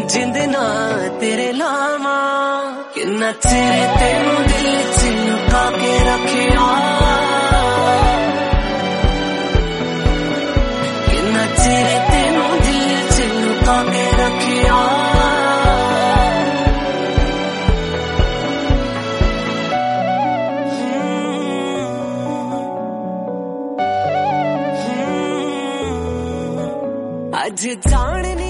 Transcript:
जिंद ना तेरे लावा किन्ना चेरे तेनू दिल च लुका के रखिया किन्ना चेरे तेनू दिल च लुका के रखिया आज जान